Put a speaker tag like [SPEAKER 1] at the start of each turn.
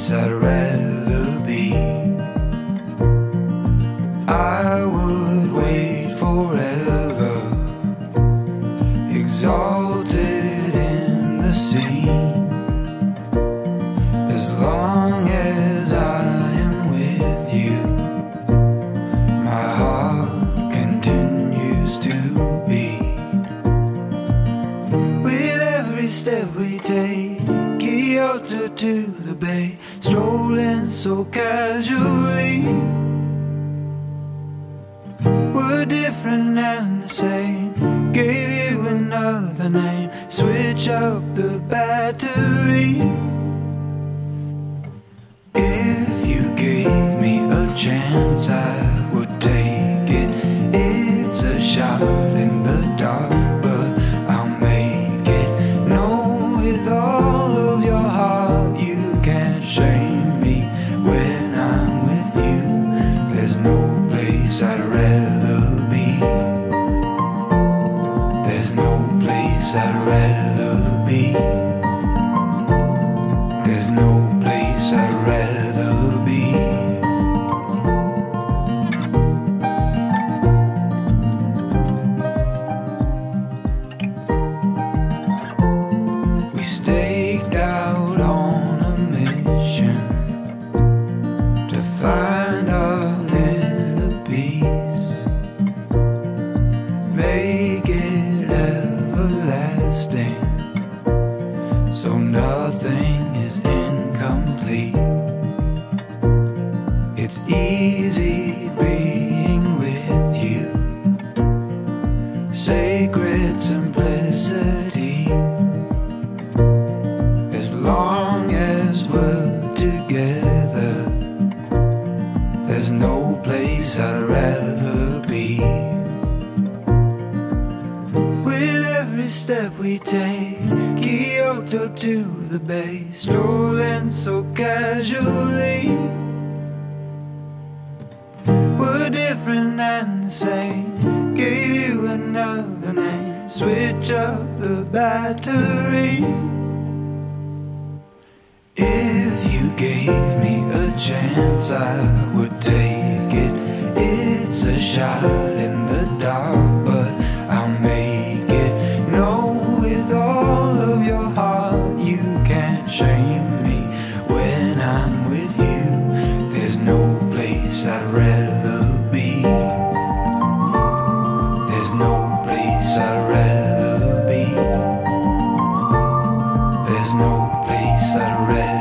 [SPEAKER 1] place I'd rather be. I would wait forever, exalted in the scene, as long as I am with you. My heart continues to beat. With every step we take, Kyoto to the bay, strolling so casually. We're different and the same, gave you another name, switch up the battery. If you gave me a chance, I would take it. It's a shot in the dark, but I'll make it. No, with all of your heart, you can't shame me when I'm with you. There's no place I'd rather be. There's no place I'd rather be. There's no place I'd rather be. We staked out on a mission to find our inner peace, make it everlasting, so nothing is incomplete. It's easy being with you, sacred simplicity. As long as we're together, there's no place I'd rather be. With every step we take, Kyoto to the bay, strolling so casually. We're different and the same, gave you another name, switch up the battery. If you gave me a chance, I would take it. It's a shot in the dark, but I'll make it. No, with all of your heart, you can't shame me when I'm with you. There's no place I'd rather be. There's no place I'd rather be. There's no place I'd rather be.